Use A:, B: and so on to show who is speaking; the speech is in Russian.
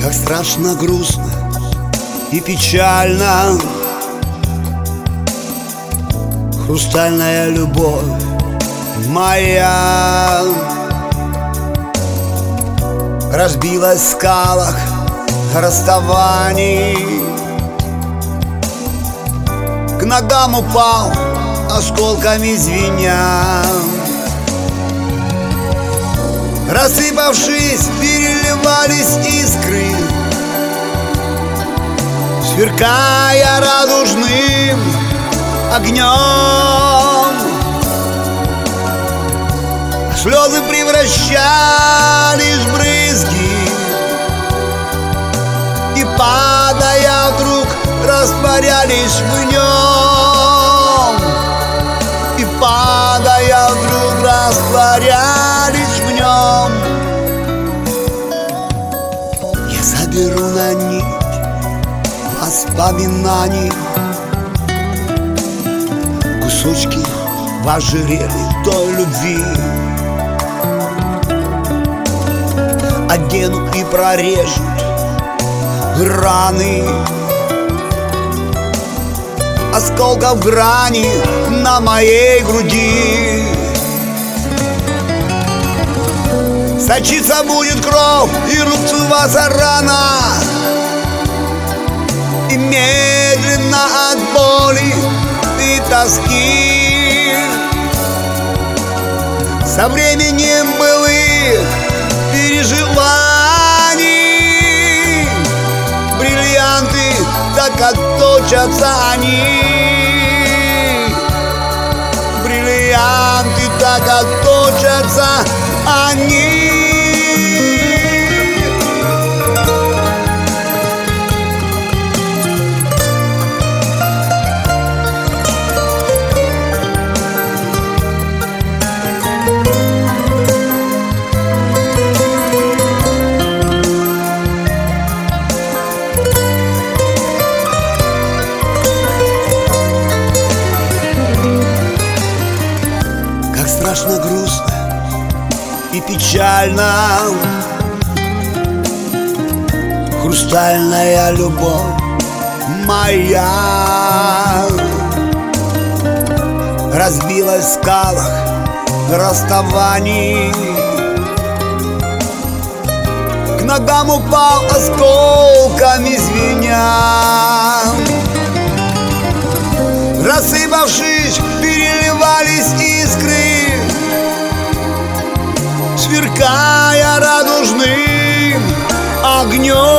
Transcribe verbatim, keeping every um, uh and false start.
A: Как страшно, грустно и печально хрустальная любовь моя разбилась в скалах расставаний. К ногам упал, осколками звеня. Рассыпавшись, переливались искры, сверкая радужным огнем. Слезы превращались в брызги и, падая вдруг, растворялись в нем. И, падая вдруг, растворялись в нем. Я заберу на нить воспоминаний кусочки в ожерелье той любви. Одену и прорежут раны осколков грани на моей груди. Сочиться будет кровь и рубцеваться рана, и медленно от боли и тоски со временем былых переживаний бриллианты так отточатся они. Бриллианты так отточатся они. Страшно, грустно и печально хрустальная любовь моя разбилась в скалах расставаний. К ногам упал, осколками звеня. Рассыпавшись, переливались искры, сверкая радужным огнем.